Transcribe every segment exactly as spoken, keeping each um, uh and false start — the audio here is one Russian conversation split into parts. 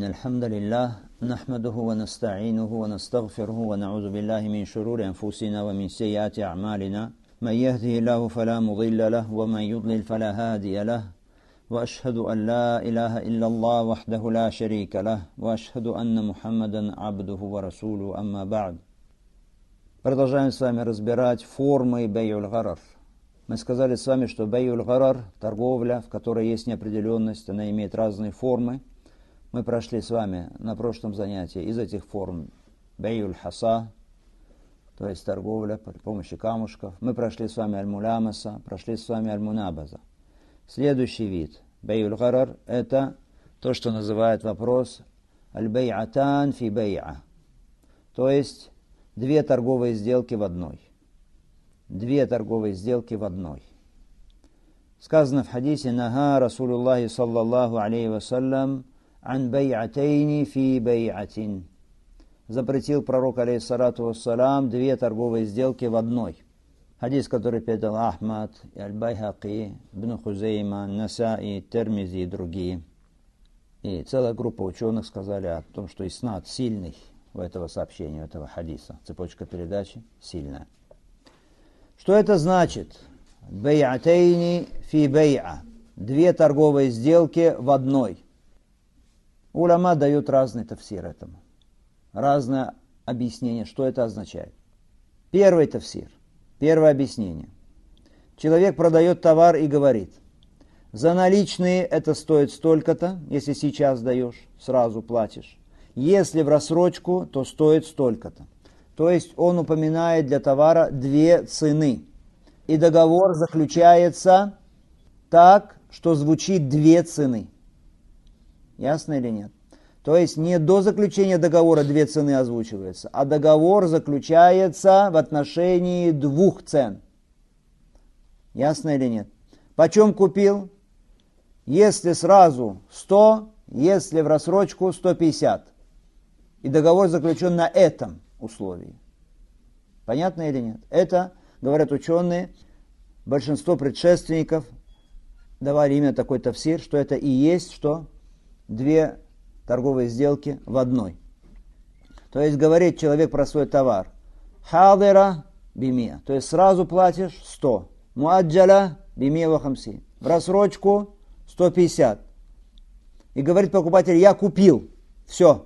إن الحمد لله نحمده ونستعينه ونستغفره ونعوذ بالله من شرور أنفسنا ومن سيئات أعمالنا من يهده الله فلا مضل له ومن يضلل فلا هادي له وأشهد أن لا إله إلا الله وحده لا شريك له وأشهد أن محمدا عبده ورسوله أما بعد. Продолжаем с вами разбирать формы бей'уль гарар. Мы сказали с вами, что бей'уль гарар, торговля, в которой есть неопределенность, она имеет разные формы. Мы прошли с вами на прошлом занятии из этих форм бей'уль хаса, то есть торговля при помощи камушков. Мы прошли с вами аль-мулямаса, прошли с вами аль-мунабаза. Следующий вид бей'уль гарар – это то, что называют вопрос аль-бей'атан фи бей'а, то есть две торговые сделки в одной. Две торговые сделки в одной. Сказано в хадисе «Нага Расулуллахи саллаллаху алейхи вассалям ан бей'атейни фи бей'атин». Запретил пророк алейхиссалату вассалам две торговые сделки в одной. Хадис, который передал Ахмад, Аль-Байхаки, Ибн Хузейма, Насаи, Термизи и другие. И целая группа ученых сказали о том, что иснад сильный у этого сообщения, у этого хадиса. Цепочка передачи сильная. Что это значит? Бей'атейни фи бей'a. Две торговые сделки в одной. Уляма дают разный тафсир этому. Разное объяснение, что это означает. Первый тафсир. Первое объяснение. Человек продает товар и говорит: за наличные это стоит столько-то, если сейчас даешь, сразу платишь. Если в рассрочку, то стоит столько-то. То есть он упоминает для товара две цены. И договор заключается так, что звучит две цены. Ясно или нет? То есть не до заключения договора две цены озвучиваются, а договор заключается в отношении двух цен. Ясно или нет? Почем купил? Если сразу сто, если в рассрочку сто пятьдесят. И договор заключен на этом условии. Понятно или нет? Это, говорят ученые, большинство предшественников давали именно такой тафсир, что это и есть что? Две торговые сделки в одной. То есть говорит человек про свой товар. Хадира бимия. То есть сразу платишь сто. Муаджаля бимия ва хамсин. В рассрочку сто пятьдесят. И говорит покупатель: я купил. Все.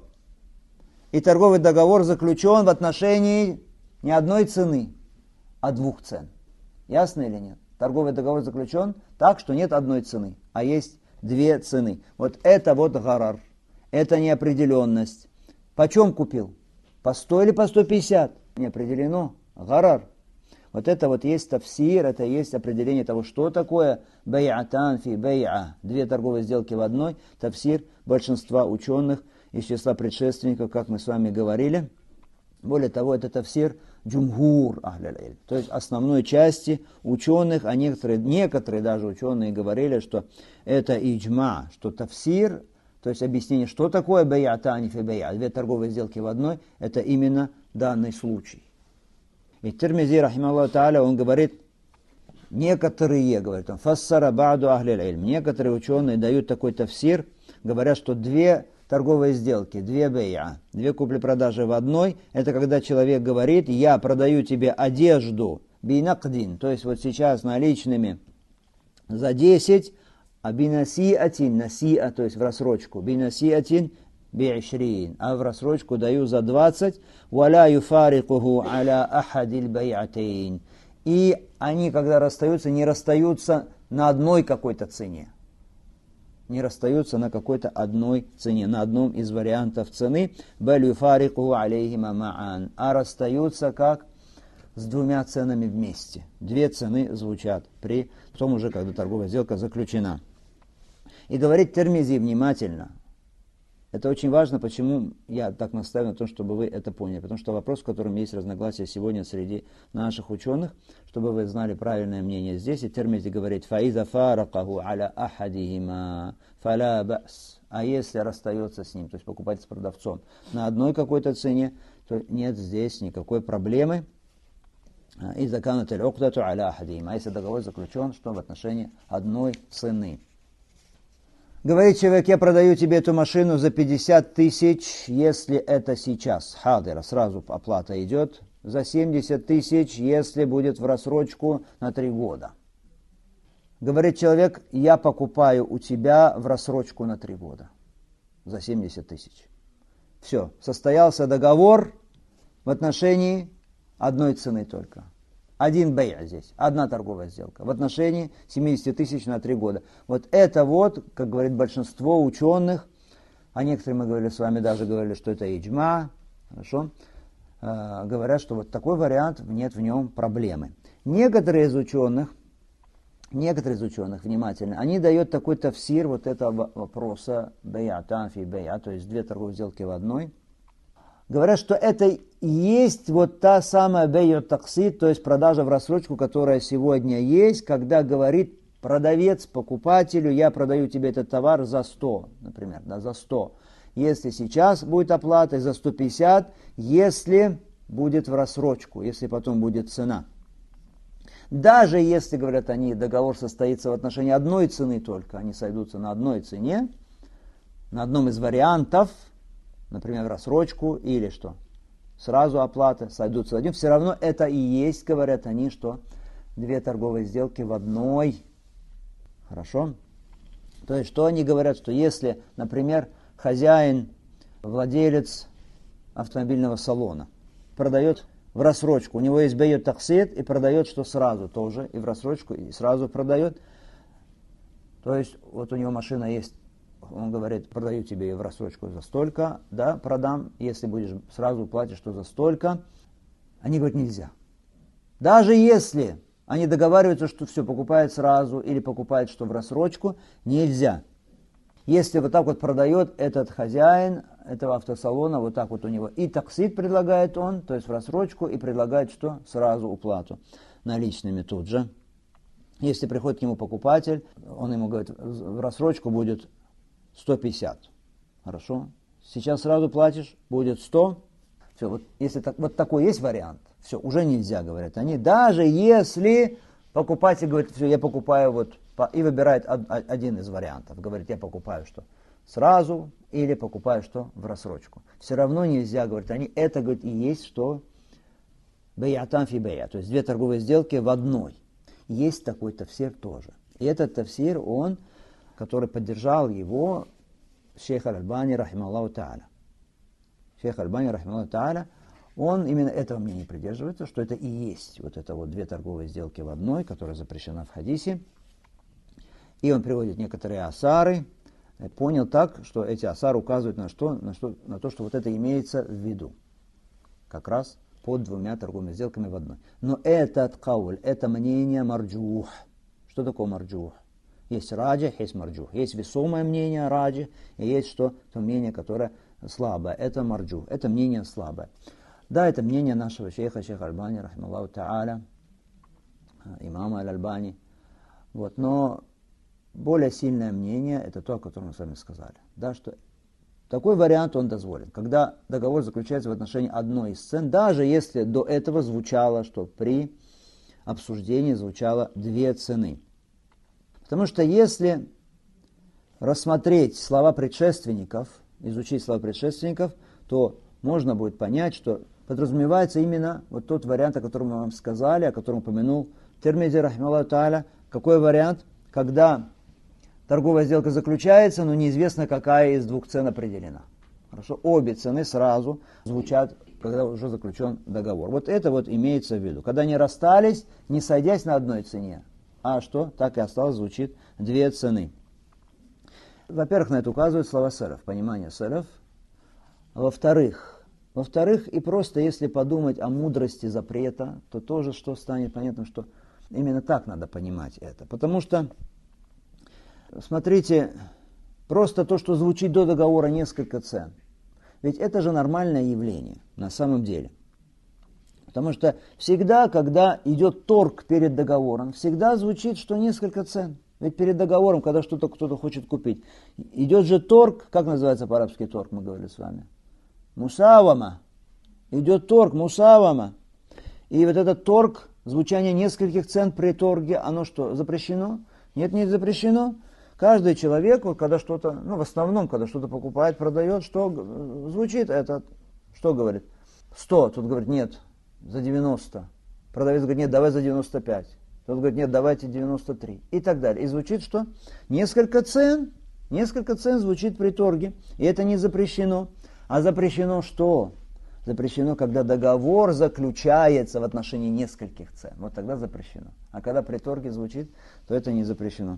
И торговый договор заключен в отношении не одной цены, а двух цен. Ясно или нет? Торговый договор заключен так, что нет одной цены, а есть две цены. Вот это вот гарар. Это неопределенность. Почем купил? По сто или по сто пятьдесят? Не определено. Гарар. Вот это вот есть тафсир, это есть определение того, что такое бей'атан фи бей'a. Две торговые сделки в одной. Тафсир большинства ученых из числа предшественников, как мы с вами говорили. Более того, это тафсир джумгур ахляль илм, то есть основной части ученых, а некоторые, некоторые даже ученые говорили, что это иджма, что тафсир, то есть объяснение, что такое бей'атан фи бей'a, две торговые сделки в одной, это именно данный случай. И Тирмизи, рахимахуллаху тааля, он говорит, некоторые, говорит он, фассара ба'ду ахляль илм, некоторые ученые дают такой тафсир, говорят, что две торговые сделки, две бей'a, две купли-продажи в одной, это когда человек говорит: я продаю тебе одежду бинакдин, то есть вот сейчас наличными за десять, а бинасиатин, насиа, то есть в рассрочку, бинасиатин би'ишрин, а в рассрочку даю за двадцать, валя юфарикуху аля ахадиль бей'атейн. И они, когда расстаются, не расстаются на одной какой-то цене. Не расстаются на какой-то одной цене, на одном из вариантов цены, а расстаются как с двумя ценами вместе. Две цены звучат при том уже, когда торговая сделка заключена. И говорит Тирмизи внимательно. Это очень важно, почему я так настаиваю на том, чтобы вы это поняли. Потому что вопрос, в котором есть разногласия сегодня среди наших ученых, чтобы вы знали правильное мнение здесь. И Тирмизи говорит: «Фаиза фаракаху аля ахадихима фаля бас». А если расстается с ним, то есть покупатель с продавцом, на одной какой-то цене, то нет здесь никакой проблемы. И заканат аль-уqдату аля ахадихима. А если договор заключен, что в отношении одной цены. Говорит человек, я продаю тебе эту машину за пятьдесят тысяч, если это сейчас. Хадира, сразу оплата идет. За семьдесят тысяч, если будет в рассрочку на три года. Говорит человек, я покупаю у тебя в рассрочку на три года. За семьдесят тысяч. Все, состоялся договор в отношении одной цены только. Один бей'a здесь, одна торговая сделка в отношении семьдесят тысяч на три года. Вот это вот, как говорит большинство ученых, а некоторые мы говорили с вами, даже говорили, что это иджма, хорошо, э, говорят, что вот такой вариант, нет в нем проблемы. Некоторые из ученых, некоторые из ученых, внимательно, они дают такой тафсир вот этого вопроса бей'a танфи бей'a, то есть две торговые сделки в одной. Говорят, что это и есть вот та самая бей'у таксид, то есть продажа в рассрочку, которая сегодня есть, когда говорит продавец покупателю, я продаю тебе этот товар за сто, например, да, за сто. Если сейчас будет оплата, за сто пятьдесят, если будет в рассрочку, если потом будет цена. Даже если, говорят они, договор состоится в отношении одной цены только, они сойдутся на одной цене, на одном из вариантов, например, рассрочку или что, сразу оплата, сойдутся один, все равно это и есть, говорят они, что две торговые сделки в одной. Хорошо? То есть, что они говорят, что если, например, хозяин, владелец автомобильного салона продает в рассрочку, у него есть бей'у таксид и продает, что сразу тоже, и в рассрочку, и сразу продает. То есть, вот у него машина есть, он говорит, продаю тебе ее в рассрочку за столько, да, продам, если будешь сразу платишь, что за столько. Они говорят, нельзя. Даже если они договариваются, что все, покупают сразу или покупают, что в рассрочку, нельзя. Если вот так вот продает этот хозяин этого автосалона, вот так вот у него и таксид предлагает он, то есть в рассрочку, и предлагает что? Сразу уплату наличными тут же. Если приходит к нему покупатель, он ему говорит, в рассрочку будет сто пятьдесят. Хорошо. Сейчас сразу платишь, будет сто. Все, вот если так, вот такой есть вариант, все, уже нельзя, говорят они. Даже если покупатель говорит, все, я покупаю вот, и выбирает один из вариантов. Говорит, я покупаю что? Сразу или покупаю что? В рассрочку. Все равно нельзя, говорят они. Это, говорит, и есть что? Бей'а танфи бей'а. То есть две торговые сделки в одной. Есть такой тафсир тоже. И этот тафсир, он который поддержал его шейх Аль-Альбани, рахималлаху та'аля. Шейх Аль-Альбани, рахималлаху та'аля, он именно этого мнения придерживается, что это и есть вот это вот две торговые сделки в одной, которая запрещена в хадисе. И он приводит некоторые асары, понял так, что эти асары указывают на, что, на, что, на то, что вот это имеется в виду. Как раз под двумя торговыми сделками в одной. Но этот кауль, это мнение марджух. Что такое марджух? Есть раджих, есть марджух. Есть весомое мнение раджих, и есть что? То мнение, которое слабое. Это марджух. Это мнение слабое. Да, это мнение нашего шейха, шейха Аль-Альбани, рахималлаху та'аля, имама Аль-Альбани. Вот. Но более сильное мнение, это то, о котором мы с вами сказали. Да, что такой вариант он дозволен. Когда договор заключается в отношении одной из цен, даже если до этого звучало, что при обсуждении звучало две цены. Потому что если рассмотреть слова предшественников, изучить слова предшественников, то можно будет понять, что подразумевается именно вот тот вариант, о котором мы вам сказали, о котором упомянул Тирмизи, рахималлаху та'аля. Какой вариант? Когда торговая сделка заключается, но неизвестно, какая из двух цен определена. Хорошо? Обе цены сразу звучат, когда уже заключен договор. Вот это вот имеется в виду. Когда они расстались, не сойдясь на одной цене. А что? Так и осталось, звучит две цены. Во-первых, на это указывают слова салаф, понимание салаф. Во-вторых, во-вторых, и просто если подумать о мудрости запрета, то тоже что станет понятным, что именно так надо понимать это. Потому что, смотрите, просто то, что звучит до договора несколько цен, ведь это же нормальное явление на самом деле. Потому что всегда, когда идет торг перед договором, всегда звучит, что несколько цен. Ведь перед договором, когда что-то кто-то хочет купить, идет же торг, как называется по-арабски торг, мы говорили с вами? Мусавама. Идет торг, мусавама. И вот этот торг, звучание нескольких цен при торге, оно что, запрещено? Нет, не запрещено. Каждый человек, вот, когда что-то, ну в основном, когда что-то покупает, продает, что звучит это, что говорит? сто, тут говорит нет, за девяносто. Продавец говорит нет, давай за девяносто пять. Тот говорит нет, давайте девяносто три. И так далее. И звучит что? Несколько цен, несколько цен звучит при торге. И это не запрещено. А запрещено что? Запрещено, когда договор заключается в отношении нескольких цен. Вот тогда запрещено. А когда при торге звучит, то это не запрещено.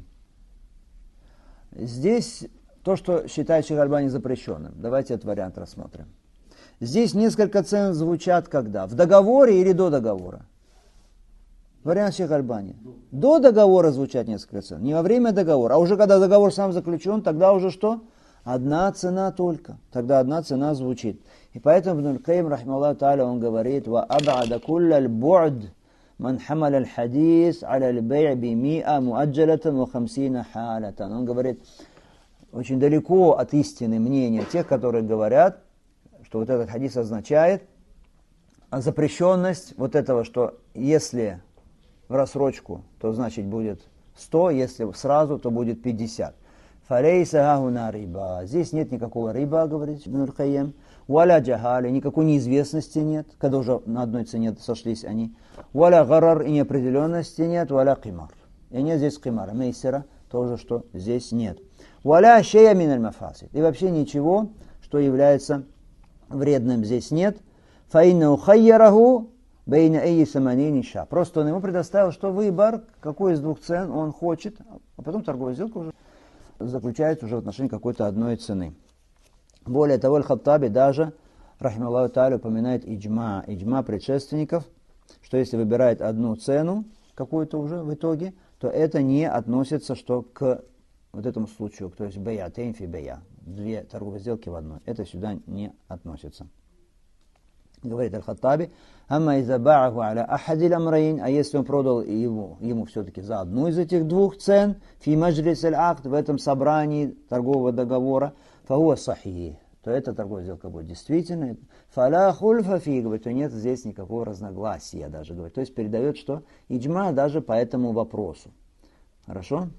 Здесь то, что считает Шейх Альбани запрещенным. Давайте этот вариант рассмотрим. Здесь несколько цен звучат когда? В договоре или до договора? Вариант Шейх Альбани. До договора звучат несколько цен. Не во время договора. А уже когда договор сам заключен, тогда уже что? Одна цена только. Тогда одна цена звучит. И поэтому Ибн Аль-Каим, рахималлаху та'аля, он говорит: «Ва аб'ада кулля аль-бу'д ман хамал аль-хадис аля аль-бэй' би ми'a му'аджалатан ва хамсина халатан». Он говорит, очень далеко от истины мнения тех, которые говорят, что вот этот хадис означает запрещенность вот этого, что если в рассрочку, то значит будет сто, если сразу, то будет пятьдесят. Фалейса гахуна риба. Здесь нет никакого риба, говорит Ибн Аль-Каим. Валя джахали, никакой неизвестности нет, когда уже на одной цене сошлись они. Валя гарар, и неопределенности нет. Валя кимар. И нет здесь кимара. Мейсера тоже, что здесь нет. Валя шея мин аль-мафасид. И вообще ничего, что является вредным, здесь нет. Фаинна ухайяраху бейна эйи саманини ша. Просто он ему предоставил, что выбор, какой из двух цен он хочет, а потом торговая сделка уже заключается уже в отношении какой-то одной цены. Более того, Аль-Хаттаби даже, рахималлаху та'аля, упоминает иджма, иджма предшественников, что если выбирает одну цену какую-то уже в итоге, то это не относится что к вот этому случаю, то есть бэя, тейнфи бэя, две торговые сделки в одной. Это сюда не относится. Говорит Аль-Хаттаби: «Амма иза ба'аху аля ахадил амрайн», а если он продал его, ему все-таки за одну из этих двух цен, фи маджлис аль-акд, в этом собрании торгового договора, фахуа сахих, то эта торговая сделка будет действительно. Фаля хульфа фи, говорит, то нет здесь никакого разногласия даже, говорит. То есть передает, что иджма даже по этому вопросу. Хорошо?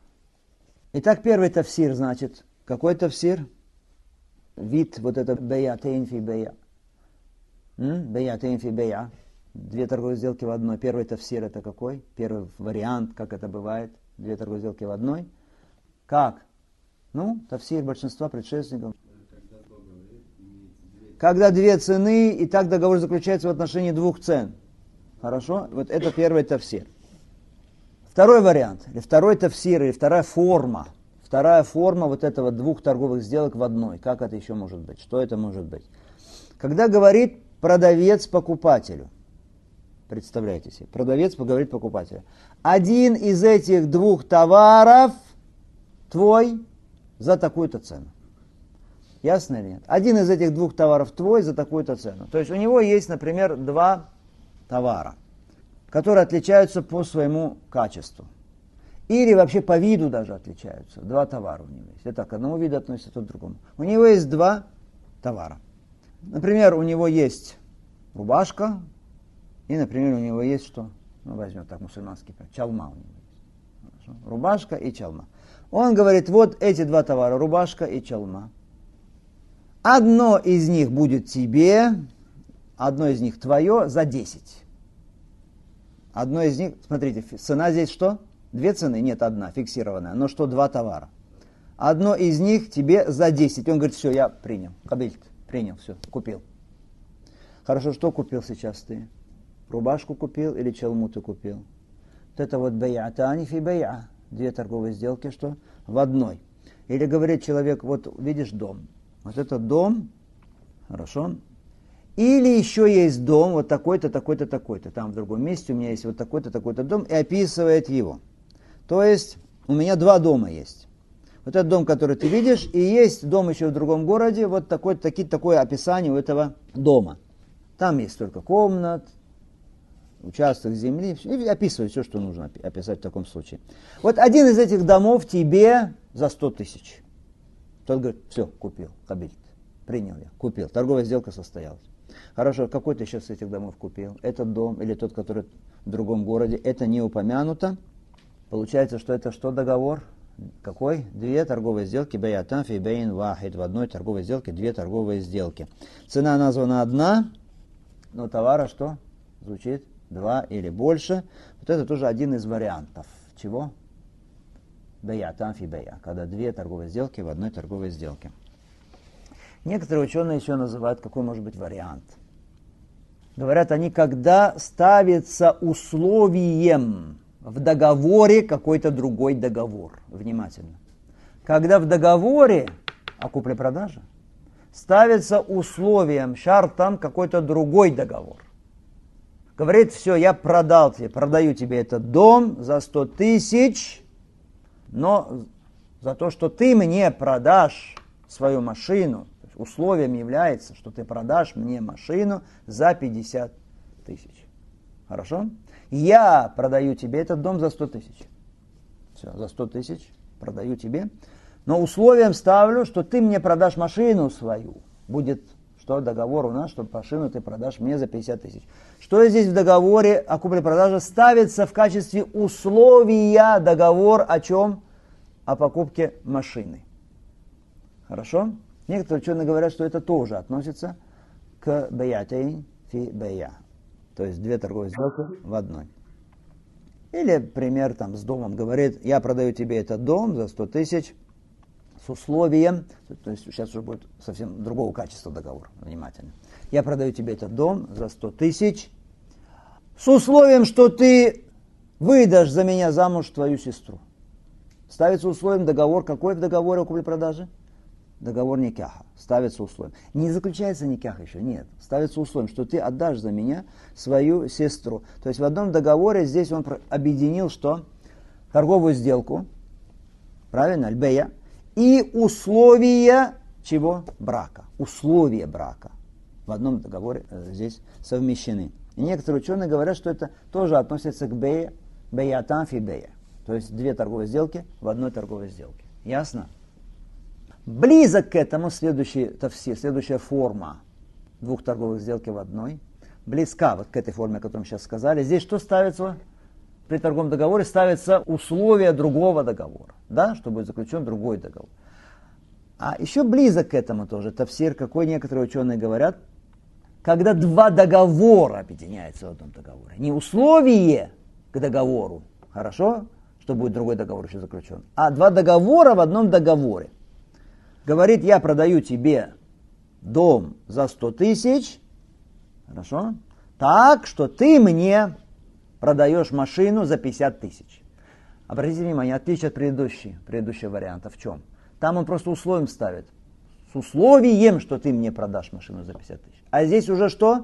Итак, первый тафсир, значит, какой тафсир? Вид вот это бэя, тейн фи бэя. Бэя, тейн фи бэя. Две торговые сделки в одной. Первый тафсир это какой? Первый вариант, как это бывает. Две торговые сделки в одной. Как? Ну, тафсир большинства предшественников. Когда две цены, и так договор заключается в отношении двух цен. Хорошо? Вот это первый тафсир. Второй вариант, или второй тафсир, или вторая форма. Вторая форма вот этого двух торговых сделок в одной. Как это еще может быть? Что это может быть? Когда говорит продавец покупателю. Представляете себе, продавец говорит покупателю: один из этих двух товаров твой за такую-то цену. Ясно или нет? Один из этих двух товаров твой за такую-то цену. То есть у него есть, например, два товара, которые отличаются по своему качеству. Или вообще по виду даже отличаются. Два товара у него есть. Это к одному виду относится, то к другому. У него есть два товара. Например, у него есть рубашка, и, например, у него есть что? Ну, возьмем так, мусульманский, чалма у него есть. Хорошо? Рубашка и чалма. Он говорит, вот эти два товара, рубашка и чалма. Одно из них будет тебе, одно из них твое за десять. Одно из них, смотрите, цена здесь что? Две цены? Нет, одна, фиксированная. Но что, два товара. Одно из них тебе за десять. Он говорит, все, я принял. Кабельт, принял, все, купил. Хорошо, что купил сейчас ты? Рубашку купил или чалму ты купил? Вот это вот бэй'атани фи бэй'а. Две торговые сделки, что? В одной. Или говорит человек, вот видишь дом. Вот этот дом, хорошо. Или еще есть дом, вот такой-то, такой-то, такой-то. Там в другом месте у меня есть вот такой-то, такой-то дом. И описывает его. То есть у меня два дома есть. Вот этот дом, который ты видишь, и есть дом еще в другом городе. Вот такое, таки, такое описание у этого дома. Там есть столько комнат, участок земли. И описывает все, что нужно описать в таком случае. Вот один из этих домов тебе за сто тысяч. Тот говорит, все, купил, кабельт. Принял я, купил. Торговая сделка состоялась. Хорошо, какой ты сейчас из этих домов купил? Этот дом или тот, который в другом городе, это не упомянуто. Получается, что это что договор? Какой? Две торговые сделки. Бейатан фи бейн вахид. В одной торговой сделке две торговые сделки. Цена названа одна, но товара что? Звучит два или больше. Вот это тоже один из вариантов. Чего? Бейатан фи бейя. Когда две торговые сделки в одной торговой сделке. Некоторые ученые еще называют, какой может быть вариант. Говорят они, когда ставится условием в договоре какой-то другой договор. Внимательно. Когда в договоре о купле-продаже ставится условием, шартом какой-то другой договор. Говорит, все, я продал тебе, продаю тебе этот дом за сто тысяч, но за то, что ты мне продашь свою машину, условием является, что ты продашь мне машину за пятьдесят тысяч. Хорошо? Я продаю тебе этот дом за сто тысяч. Все, за сто тысяч продаю тебе. Но условием ставлю, что ты мне продашь машину свою. Будет что договор у нас, что машину ты продашь мне за пятьдесят тысяч. Что здесь в договоре о купле-продаже ставится в качестве условия договор о чем? О покупке машины. Хорошо? Некоторые ученые говорят, что это тоже относится к бейатейн фи бейя. То есть две торговые сделки в одной. Или пример там с домом говорит, я продаю тебе этот дом за сто тысяч с условием, то есть сейчас уже будет совсем другого качества договор, внимательно. Я продаю тебе этот дом за сто тысяч с условием, что ты выдашь за меня замуж твою сестру. Ставится условием договор, какой в договоре о купле-продаже? Договор никаха. Ставится условием. Не заключается никах еще, нет. Ставится условием, что ты отдашь за меня свою сестру. То есть в одном договоре здесь он объединил что? Торговую сделку, правильно, аль-бейя, и условия чего? Брака. Условия брака. В одном договоре э, здесь совмещены. И некоторые ученые говорят, что это тоже относится к бейя, бейатан фи бейя. То есть две торговые сделки в одной торговой сделке. Ясно? Близок к этому следующий тафсир, следующая форма двух торговых сделок в одной. Близка вот к этой форме, о которой мы сейчас сказали. Здесь что ставится? При торговом договоре ставится условие другого договора. Да? Что будет заключен другой договор. А еще близок к этому тоже тафсир, какой некоторые ученые говорят, когда два договора объединяются в одном договоре. Не условие к договору, хорошо, что будет другой договор еще заключен, а два договора в одном договоре. Говорит, я продаю тебе дом за сто тысяч, хорошо, так, что ты мне продаешь машину за пятьдесят тысяч. Обратите внимание, отличие от предыдущего, предыдущего варианта в чем? Там он просто условием ставит. С условием, что ты мне продашь машину за пятьдесят тысяч. А здесь уже что?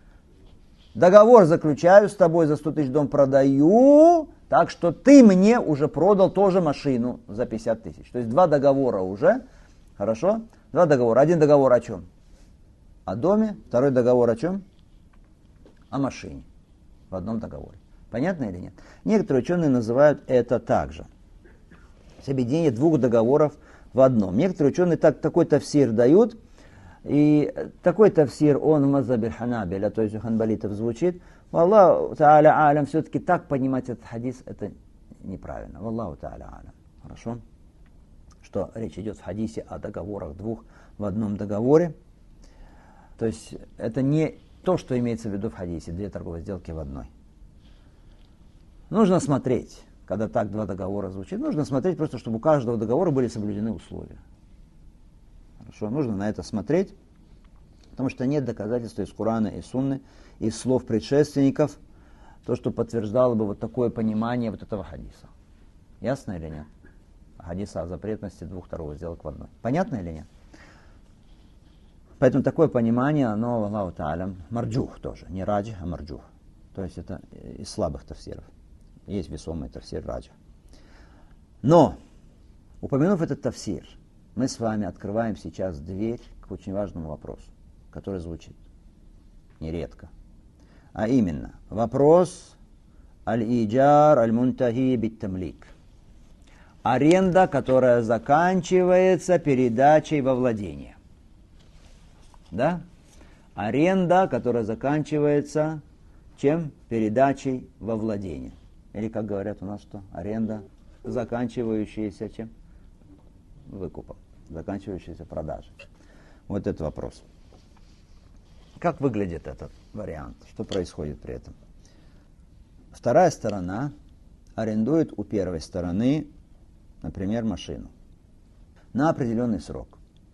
Договор заключаю с тобой, за сто тысяч дом продаю, так что ты мне уже продал тоже машину за пятьдесят тысяч. То есть два договора уже. Хорошо? Два договора. Один договор о чем? О доме. Второй договор о чем? О машине. В одном договоре. Понятно или нет? Некоторые ученые называют это также. Объединение двух договоров в одном. Некоторые ученые так, такой тафсир дают. И такой тафсир, он в мазхабе ханабиля, то есть у ханбалитов звучит. Валлаху та'аля алям, все-таки так понимать этот хадис, это неправильно. Валлаху та'аля алям. Хорошо? Что речь идет в хадисе о договорах двух в одном договоре. То есть это не то, что имеется в виду в хадисе, две торговые сделки в одной. Нужно смотреть, когда так два договора звучит, нужно смотреть просто, чтобы у каждого договора были соблюдены условия. Хорошо, нужно на это смотреть, потому что нет доказательств из Корана и Сунны, из слов предшественников, то, что подтверждало бы вот такое понимание вот этого хадиса. Ясно или нет? Хадиса о запретности двух торговых сделок в одной. Понятно или нет? Поэтому такое понимание, оно, Аллаху та'алям, марджух тоже. Не раджи, а марджух. То есть это из слабых тафсиров. Есть весомый тафсир раджи. Но, упомянув этот тафсир, мы с вами открываем сейчас дверь к очень важному вопросу, который звучит нередко. А именно, вопрос аль-иджар аль-мунтахи бит-тамлик. Аренда, которая заканчивается передачей во владение. Да? Аренда, которая заканчивается чем? Передачей во владение. Или, как говорят у нас, что? Аренда заканчивающиеся чем? Выкупом, заканчивающиеся продажей. Вот этот вопрос. Как выглядит этот вариант? Что происходит при этом? Вторая сторона арендует у первой стороны, например, машину на определенный срок.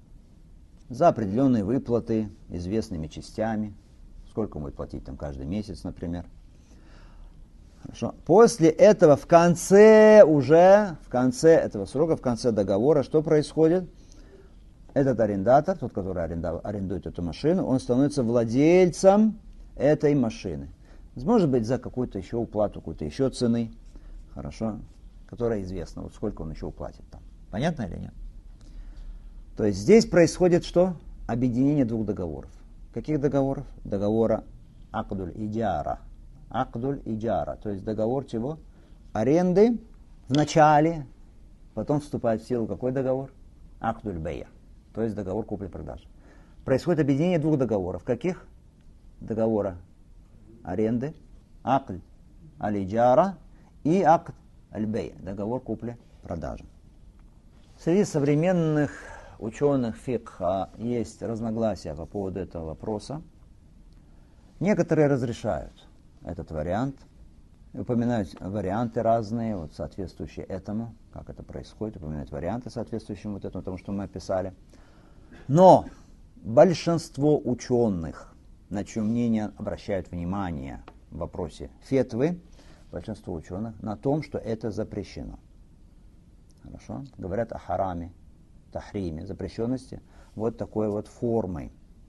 За определенные выплаты известными частями. Сколько он будет платить там каждый месяц, например. Хорошо. После этого в конце уже, в конце этого срока, в конце договора, что происходит? Этот арендатор, тот, который арендует эту машину, он становится владельцем этой машины. Может быть, за какую-то еще уплату, какую-то еще цены, хорошо, которая известна, вот сколько он еще уплатит там. Понятно или нет? То есть здесь происходит что? Объединение двух договоров. Каких договоров? Договора акдуль иджара. Акдуль иджара, то есть договор чего? Аренды в начале, потом вступает в силу какой договор? Акдуль бейя, то есть договор купли-продажи. Происходит объединение двух договоров. Каких? Договора аренды, акд аль-иджара и акд аль-бейя, договор купли-продажи. Среди современных ученых фикха есть разногласия по поводу этого вопроса. Некоторые разрешают этот вариант, упоминают варианты разные, вот, соответствующие этому, как это происходит, упоминают варианты, соответствующие вот этому, тому, что мы описали. Но большинство ученых, на чье мнение обращают внимание в вопросе фетвы, большинство ученых на том, что это запрещено. Хорошо? Говорят о хараме, тахриме, запрещенности вот такой вот формой.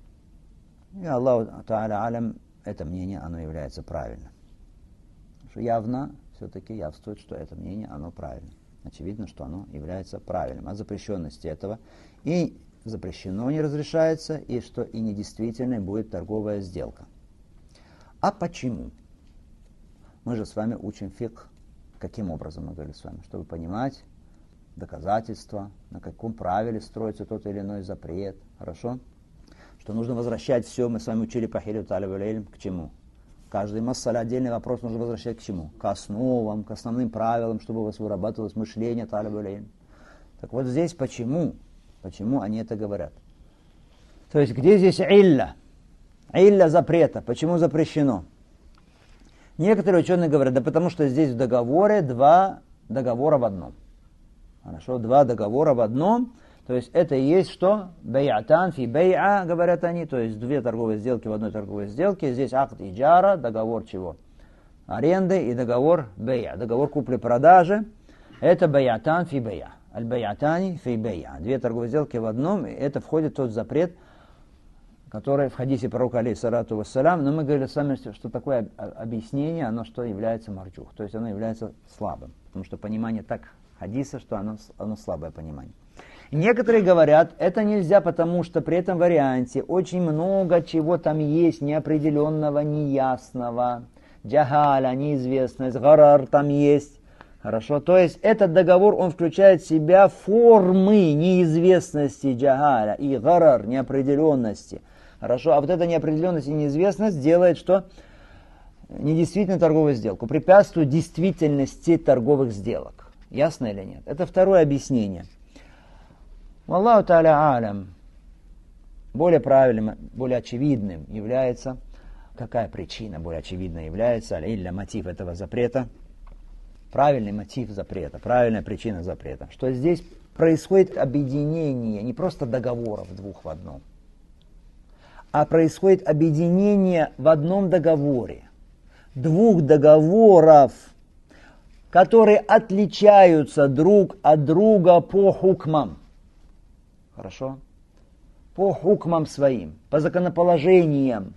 И Аллаху Та'аля алям, это мнение, оно является правильным. Что явно, все-таки явствует, что это мнение, оно правильно. Очевидно, что оно является правильным. О запрещенности этого и запрещено не разрешается, и что и недействительной будет торговая сделка. А почему? Мы же с вами учим фикх. Каким образом мы говорили с вами? Чтобы понимать доказательства, на каком правиле строится тот или иной запрет. Хорошо? Что нужно возвращать все, мы с вами учили по хилю талибуль илм, к чему? Каждый массаля, отдельный вопрос нужно возвращать к чему? К основам, к основным правилам, чтобы у вас вырабатывалось мышление талибуль илм. Так вот здесь почему? Почему они это говорят? То есть где здесь илля? Илля запрета. Почему запрещено? Некоторые ученые говорят, да потому что здесь в договоре два договора в одном. Хорошо, два договора в одном. То есть это и есть что? Бей'атан фи бей'a, говорят они. То есть две торговые сделки в одной торговой сделке. Здесь акд иджара, договор чего? Аренды, и договор бей'a, договор купли-продажи. Это бей'атан фи бей'a. Аль-бей'атани фи бей'a. Две торговые сделки в одном. И это входит в тот запрет, который в хадисе пророка алейхиссалату вассалям. Но мы говорили с вами, что такое объяснение, оно что является марджух. То есть оно является слабым. Потому что понимание так хадиса, что оно, оно слабое понимание. Некоторые говорят, это нельзя, потому что при этом варианте очень много чего там есть, неопределенного, неясного, джахаля, неизвестность, гарар там есть. Хорошо, то есть этот договор, он включает в себя формы неизвестности джахаля и гарар, неопределенности. Хорошо, а вот эта неопределенность и неизвестность делает, что недействительную торговую сделку, препятствует действительности торговых сделок. Ясно или нет? Это второе объяснение. Аллаху Та'аля алям, более правильным, более очевидным является, какая причина более очевидной является, или мотив этого запрета, правильный мотив запрета, правильная причина запрета, что здесь происходит объединение не просто договоров двух в одном, а происходит объединение в одном договоре двух договоров, которые отличаются друг от друга по хукмам. Хорошо? По хукмам своим, по законоположениям,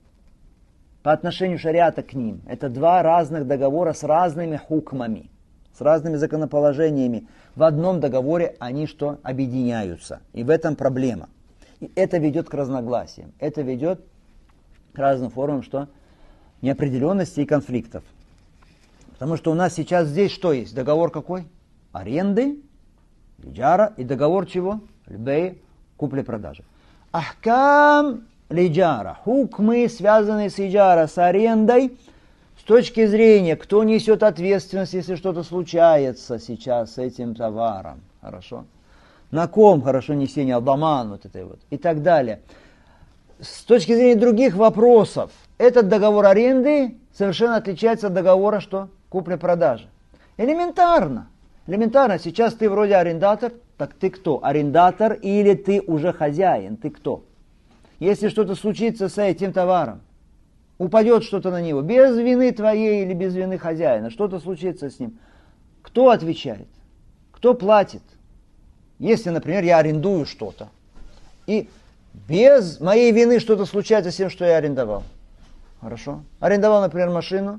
по отношению шариата к ним. Это два разных договора с разными хукмами, с разными законоположениями. В одном договоре они что? Объединяются. И в этом проблема. И это ведет к разногласиям. Это ведет к разным формам что? Неопределенности и конфликтов. Потому что у нас сейчас здесь что есть? Договор какой? Аренды, иджара и договор чего? Бей, купли-продажи. Ахкам лиджара. Хукмы, связанные с иджара, с арендой, С точки зрения, кто несет ответственность, если что-то случается сейчас с этим товаром. Хорошо? На ком хорошо несение алдаман, вот этой вот, и так далее. С точки зрения других вопросов, этот договор аренды совершенно отличается от договора, что купли-продажи. Элементарно. Элементарно. Сейчас ты вроде арендатор, так ты кто? Арендатор или ты уже хозяин? Ты кто? Если что-то случится с этим товаром, упадет что-то на него, без вины твоей или без вины хозяина, что-то случится с ним, кто отвечает? Кто платит? Если, например, я арендую что-то, и без моей вины что-то случается с тем, что я арендовал. Хорошо? Арендовал, например, машину,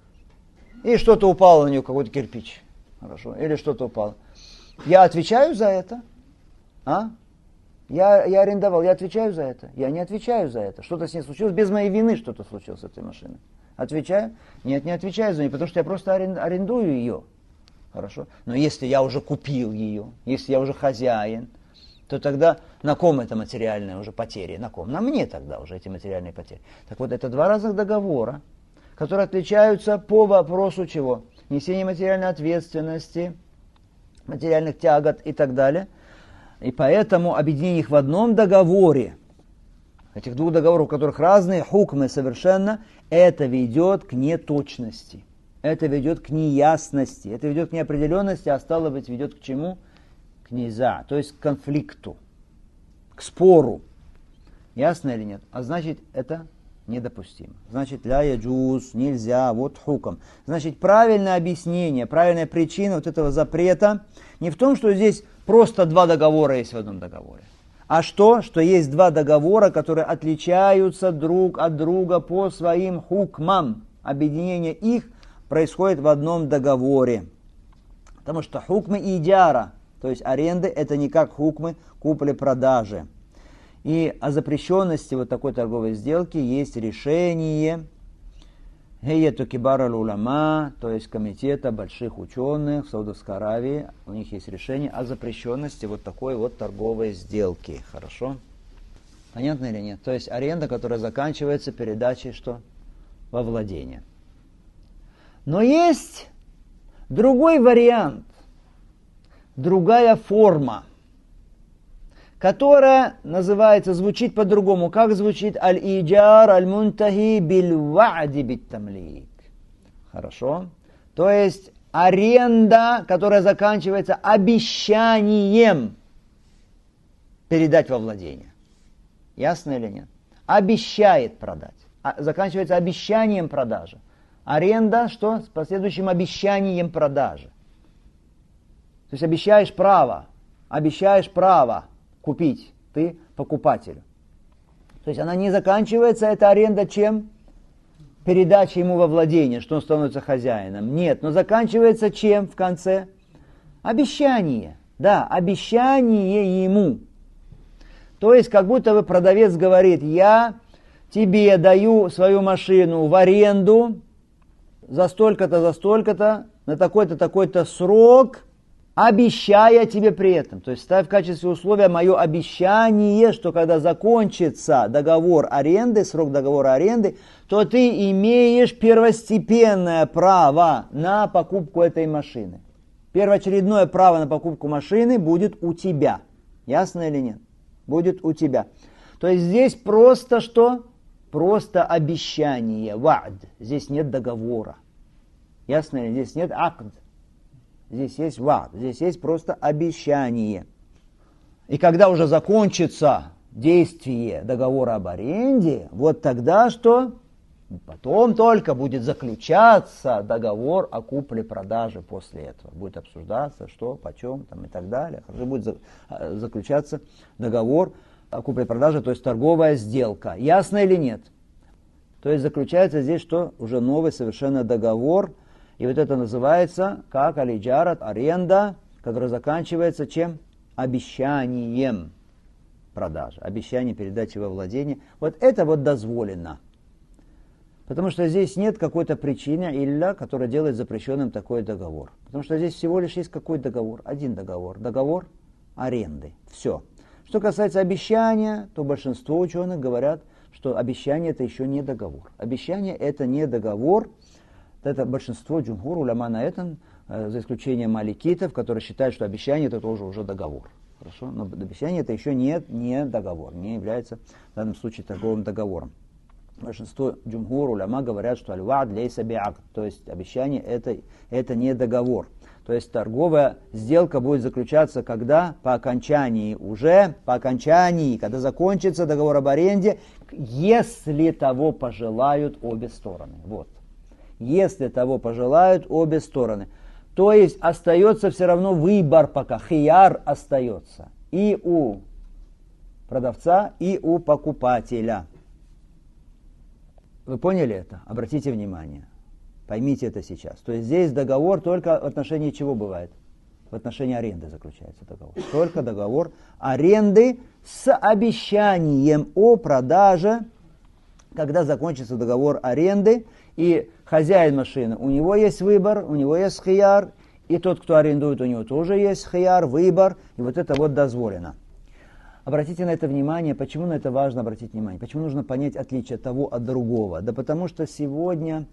и что-то упало на нее, какой-то кирпич. Хорошо? Или что-то упало. Я отвечаю за это? А? Я, я арендовал, я отвечаю за это? Я не отвечаю за это. Что-то с ней случилось, без моей вины что-то случилось с этой машиной. Отвечаю? Нет, не отвечаю за нее, потому что я просто арендую ее. Хорошо? Но если я уже купил ее, если я уже хозяин, то тогда на ком это материальные уже потери? На ком? На мне тогда уже эти материальные потери. Так вот, это два разных договора, которые отличаются по вопросу чего? Несения материальной ответственности, материальных тягот и так далее. И поэтому объединение их в одном договоре, этих двух договоров, у которых разные хукмы совершенно, это ведет к неточности, это ведет к неясности, это ведет к неопределенности, а стало быть, ведет к чему? К низа, то есть к конфликту, к спору. Ясно или нет? А значит, это недопустимо. Значит, ля яджуз, нельзя, вот хуком. Значит, правильное объяснение, правильная причина вот этого запрета не в том, что здесь просто два договора есть в одном договоре. А что? Что есть два договора, которые отличаются друг от друга по своим хукмам. Объединение их происходит в одном договоре. Потому что хукмы идяра, то есть аренды, это не как хукмы купли-продажи. И о запрещенности вот такой торговой сделки есть решение Гейяту кибар аль-улама, то есть комитета больших ученых в Саудовской Аравии. У них есть решение о запрещенности вот такой вот торговой сделки. Хорошо? Понятно или нет? То есть аренда, которая заканчивается передачей что? Во владение. Но есть другой вариант, другая форма, которая называется, звучит по-другому. Как звучит? Аль-иджар аль-мунтахи биль-ва'ди бит-тамлик. Хорошо? То есть аренда, которая заканчивается обещанием передать во владение. Ясно или нет? Обещает продать. А, заканчивается обещанием продажи. Аренда, что? С последующим обещанием продажи. То есть обещаешь право. Обещаешь право купить, ты покупателю. То есть она не заканчивается, эта аренда, чем? Передача ему во владение, что он становится хозяином. Нет, но заканчивается чем в конце? Обещание. Да, обещание ему. То есть как будто бы продавец говорит, я тебе даю свою машину в аренду за столько-то, за столько-то, на такой-то, такой-то срок, обещая тебе при этом. То есть ставь в качестве условия мое обещание, что когда закончится договор аренды, срок договора аренды, то ты имеешь первостепенное право на покупку этой машины. Первоочередное право на покупку машины будет у тебя. Ясно или нет? Будет у тебя. То есть здесь просто что? Просто обещание. Вад. Здесь нет договора. Ясно или нет? Здесь нет акд. Здесь есть вад, здесь есть просто обещание. И когда уже закончится действие договора об аренде, вот тогда что? Потом только будет заключаться договор о купле-продаже после этого. Будет обсуждаться, что, почем там, и так далее. Будет заключаться договор о купле-продаже, то есть торговая сделка. Ясно или нет? То есть заключается здесь что? Уже новый совершенно договор. И вот это называется как алиджарат, аренда, которая заканчивается чем? Обещанием продажи, обещание передачи во владение. Вот это вот дозволено. Потому что здесь нет какой-то причины, илля, которая делает запрещенным такой договор. Потому что здесь всего лишь есть какой договор? Один договор. Договор аренды. Все. Что касается обещания, то большинство ученых говорят, что обещание это еще не договор. Обещание это не договор, Это большинство джумхур уляма на этом, за исключением маликитов, которые считают, что обещание это тоже уже договор. Хорошо? Но обещание это еще не, не договор, не является в данном случае торговым договором. Большинство джумхур уляма говорят, что аль-ва'д лейса би'акд, то есть обещание это, это не договор. То есть торговая сделка будет заключаться, когда по окончании уже, по окончании, когда закончится договор об аренде, если того пожелают обе стороны. Вот. Если того пожелают обе стороны. То есть остается все равно выбор пока, хияр остается и у продавца, и у покупателя. Вы поняли это? Обратите внимание. Поймите это сейчас. То есть здесь договор только в отношении чего бывает? В отношении аренды заключается договор. Только договор аренды с обещанием о продаже, когда закончится договор аренды, и хозяин машины, у него есть выбор, у него есть хияр, и тот, кто арендует, у него тоже есть хияр, выбор, и вот это вот дозволено. Обратите на это внимание. Почему на это важно обратить внимание? Почему нужно понять отличие того от другого? Да потому что сегодня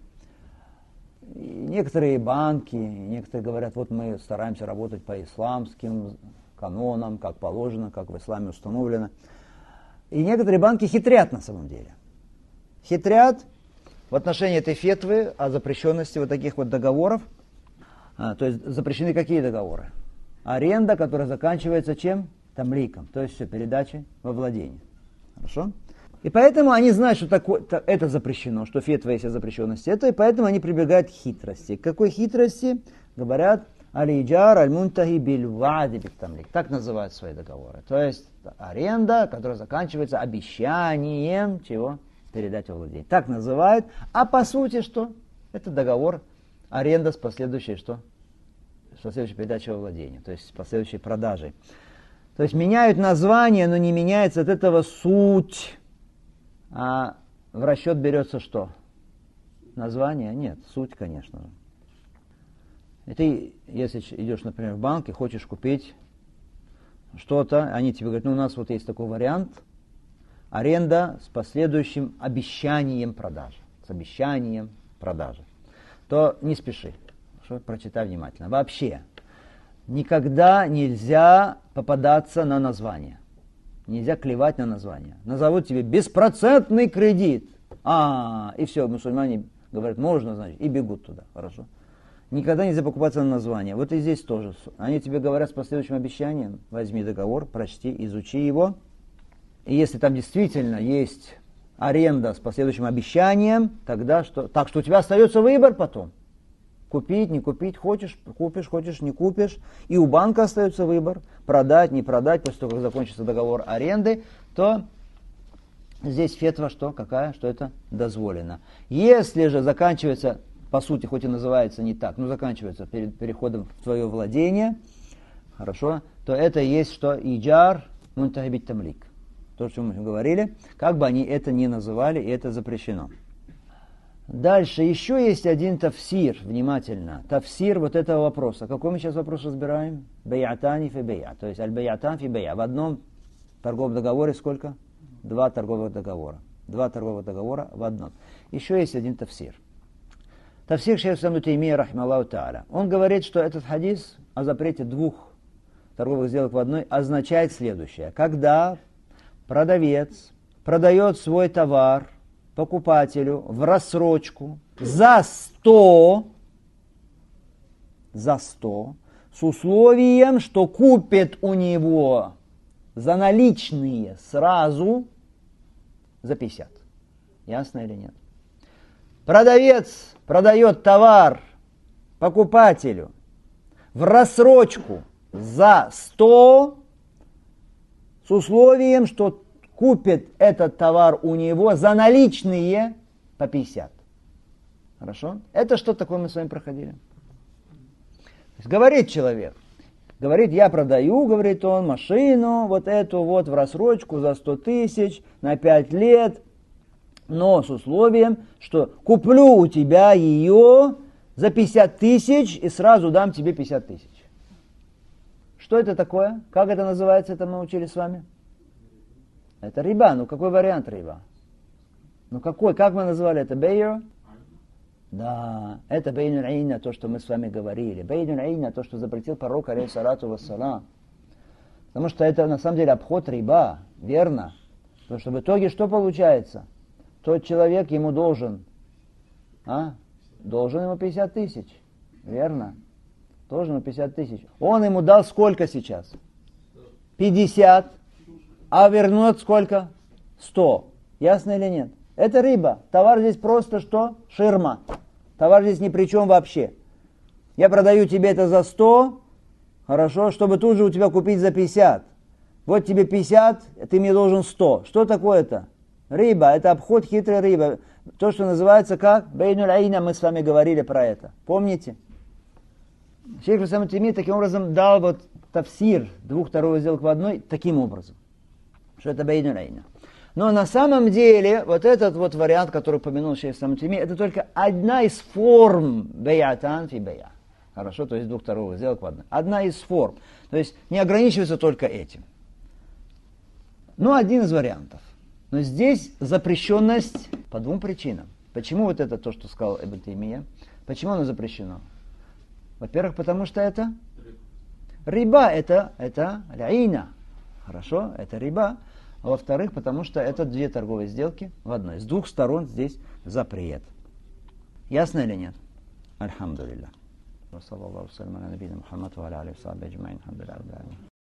некоторые банки, некоторые говорят, вот мы стараемся работать по исламским канонам, как положено, как в исламе установлено. И некоторые банки хитрят на самом деле. Хитрят в отношении этой фетвы о запрещенности вот таких вот договоров. А, то есть запрещены какие договоры? Аренда, которая заканчивается чем? Тамликом, то есть все, передачи во владение. Хорошо? И поэтому они знают, что такое, это запрещено, что фетва есть о запрещенности это, и поэтому они прибегают к хитрости. К какой хитрости? Говорят, аль-иджар аль-мунтахи биль-ва'ди бит-тамлик. Так называют свои договоры. То есть аренда, которая заканчивается обещанием чего? Передать во владение. Так называют. А по сути что? Это договор аренда с последующей что? С последующей передачей во владение. То есть с последующей продажей. То есть меняют название, но не меняется от этого суть. А в расчет берется что? Название? Нет, суть, конечно же. И ты, если идешь, например, в банк и хочешь купить что-то, они тебе говорят, ну у нас вот есть такой вариант, аренда с последующим обещанием продажи. С обещанием продажи. То не спеши, что прочитай внимательно. Вообще, никогда нельзя попадаться на название. Нельзя клевать на название. Назовут тебе беспроцентный кредит. А, и все, мусульмане говорят, можно, значит, и бегут туда. Хорошо. Никогда нельзя покупаться на название. Вот и здесь тоже. Они тебе говорят с последующим обещанием, возьми договор, прочти, изучи его. И если там действительно есть аренда с последующим обещанием, тогда что? Так что у тебя остается выбор потом. Купить, не купить, хочешь, купишь, хочешь, не купишь. И у банка остается выбор, продать, не продать. После того, как закончится договор аренды, то здесь фетва что? Какая? Что это дозволено. Если же заканчивается, по сути, хоть и называется не так, но заканчивается перед переходом в твое владение, хорошо, то это есть что? Иджар мунтахи бит-тамлик. То, что мы говорили, как бы они это ни называли, и это запрещено. Дальше еще есть один тафсир, внимательно. Тафсир вот этого вопроса. Какой мы сейчас вопрос разбираем? Бей'атани фи бей'a. То есть аль-бей'атан фи бей'a. В одном торговом договоре сколько? Два торговых договора. Два торговых договора в одном. Еще есть один тафсир. Тафсир шейх ибн Таймия рахималлаху та'аля. Он говорит, что этот хадис о запрете двух торговых сделок в одной означает следующее. Когда продавец продает свой товар покупателю в рассрочку за сто, за сто, с условием, что купит у него за наличные сразу за пятьдесят. Ясно или нет? Продавец продает товар покупателю в рассрочку за сто с условием, что купит этот товар у него за наличные по пятьдесят. Хорошо? Это что такое мы с вами проходили? То есть говорит человек, говорит, я продаю, говорит он, машину вот эту вот в рассрочку за сто тысяч на пять лет, но с условием, что куплю у тебя ее за пятьдесят тысяч и сразу дам тебе пятьдесят тысяч. Что это такое? Как это называется? Это мы учили с вами? Это риба. Ну какой вариант риба? Ну какой? Как мы назвали это? Бейер? Да, это бейнуль айна, то, что мы с вами говорили. Бейнуль айна, то, что запретил пророк, алейхиссалату вассалам. Потому что это на самом деле обход риба, верно? Потому что в итоге что получается? Тот человек ему должен, а? Должен ему пятьдесят тысяч, верно? Должен ему пятьдесят тысяч. Он ему дал сколько сейчас? пятьдесят, а вернет сколько? сто. Ясно или нет? Это риба. Товар здесь просто что? Ширма. Товар здесь ни при чем вообще. Я продаю тебе это за сто, хорошо, чтобы тут же у тебя купить за пятьдесят. Вот тебе пятьдесят, ты мне должен сто. Что такое это? Риба, это обход хитрой рыбы. То, что называется как? Бейнуль айна, мы с вами говорили про это. Помните? Шейх ибн Таймия таким образом дал вот тафсир двух второго сделок в одной таким образом. Что это бейнуль айна. Но на самом деле, вот этот вот вариант, который упомянул шейх ибн Таймия, это только одна из форм бейатан фи бейа. Хорошо, то есть двух второго сделок в одной. Одна из форм. То есть не ограничивается только этим. Но один из вариантов. Но здесь запрещенность по двум причинам. Почему вот это то, что сказал Ибн Таймия? Почему оно запрещено? Во-первых, потому что это риба, это, это ляйна. Хорошо, это риба. А во-вторых, потому что это две торговые сделки в одной. С двух сторон здесь запрет. Ясно или нет? Альхамдулилля.